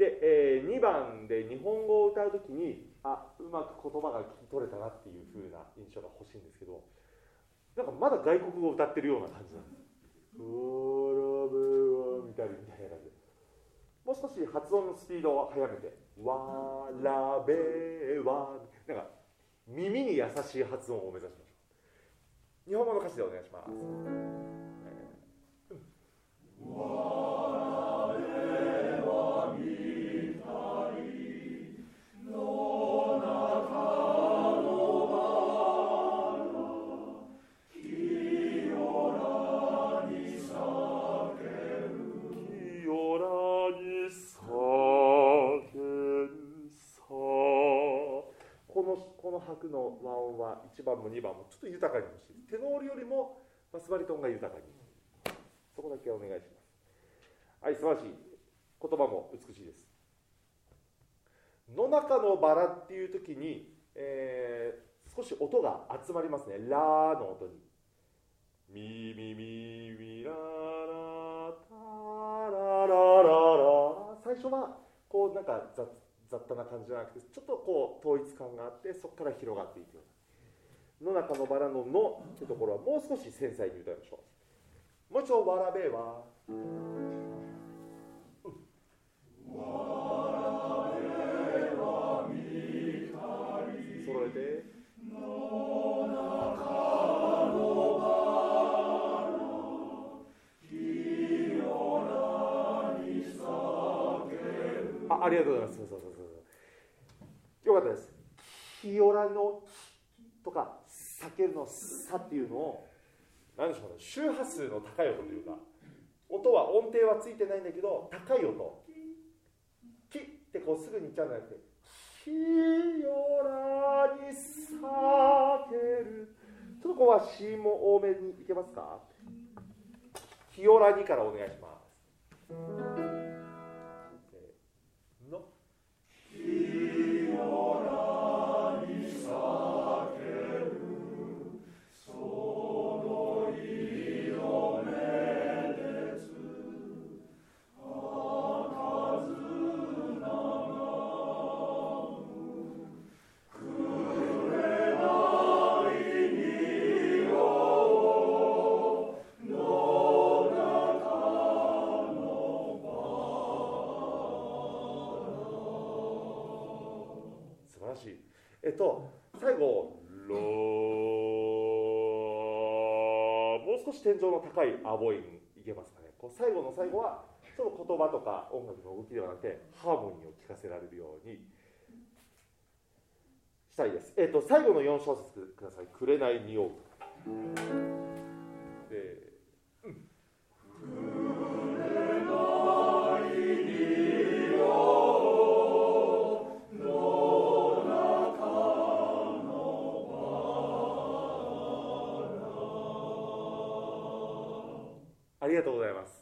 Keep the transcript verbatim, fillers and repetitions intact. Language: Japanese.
で、えー、にばんで日本語を歌うときに、あ、うまく言葉が聞き取れたなっていう風な印象が欲しいんですけど、なんかまだ外国語を歌ってるような感じなんです。わらべはみたいなみたいな感じで、もう少し発音のスピードを速めて、わらべは、なんか耳に優しい発音を目指しましょう。日本語の歌詞でお願いします。わらべはみたりの中のバラ、清らに咲ける、清らに咲けるさ。このこの拍の和音はいちばんもにばんもちょっと豊かに欲しい。テノールよりもバスバリトンが豊かに、そこだけお願いします。はい、素晴らしい。言葉も美しいです。の中のバラっていう時に、えー、少し音が集まりますね。ラーの音に。ミミミミララタララララ。最初はこうなんか雑雑多な感じじゃなくて、ちょっとこう統一感があって、そこから広がっていくような。の中のバラののってところはもう少し繊細に歌いましょう。もう一度わらべは。わらべはみたり。揃えて。の中のバラ、清らに咲ける。あ、ありがとうございます。そうそうそうそう。よかったです。清らのとか避けるのさっていうのを、何でしょうね、周波数の高い音というか、音は音程はついてないんだけど、高い音、キってこうすぐにいっちゃうんじゃなくて、清らに咲ける。ちょっとここは C も多めにいけますか。清らにからお願いします。せーの。清らに咲ける、その色めでつ、赤ずながむ、くれない匂の中のバラ。素晴らしい。えっと最後ロー、もう少し天井の高いアボインいけますかね。こう最後の最後はその言葉とか音楽の動きではなくてハーモニーを聞かせられるようにしたいです。えっと最後のよん小節ください。紅匂う。で、うん。ありがとうございます。